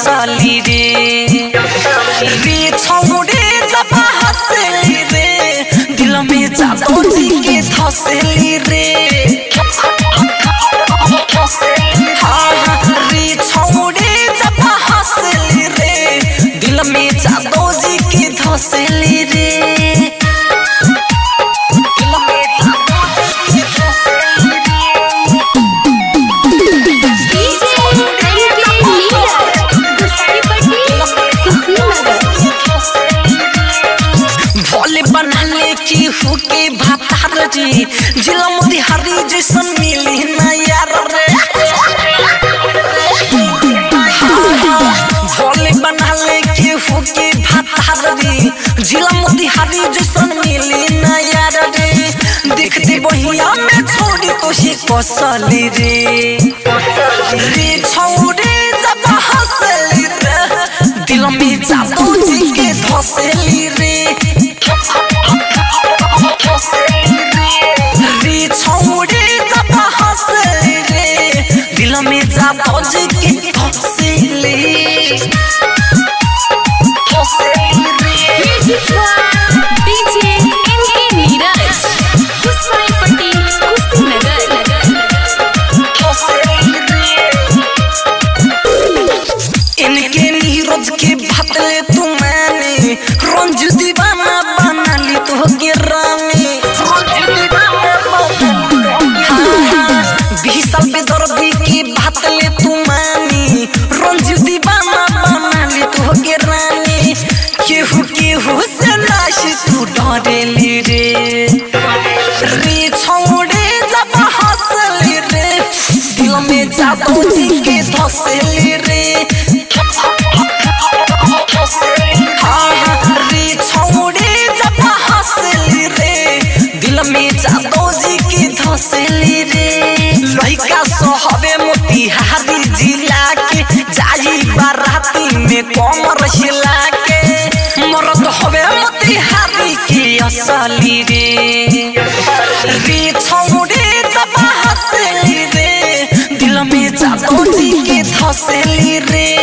असली रे रे छौड़े जब हंसली रे दिल में जादू जी के धंसली रे रे छौड़े जब हंसली रे दिल में जादू जी के धंसली रे के भातार जी जिला मोतिहारी जैसन मिली ना यार रे भोले बना ले के फूके भातार जी जिला मोतिहारी जैसन मिली ना यार रे देखते बहिया में छोड़ी तो से कसली रे रे छौड़े जब हंसली रे दिल में जादू जी के धंसली रे रे छौड़े जब हंसली रे दिल में जादू जी के धंसली डीजे एनके नीरज हुसैनपट्टी कुशीनगर इनके नीरज के भतले तू मैंने रंजू दीवाना बना ली तो के रानी बीसल पे दर्दी की भतले तू मानी रंजू दीवाना बना ली तो के रानी केहू केहू से नाश तू डरेली रे रे छौड़े जब हंसली रे दिल में जादू जी के धंसली रे रे छौड़े जब हंसली रे दिल में जादू जी के धंसली रे लइका सहबे मोतिहारी जिला के जाई बाराती में कमर हिला के मरद हबे मोतिहारी के असली रे रे छौड़े जब हंसली रे दिल में जादू जी के धंसली रे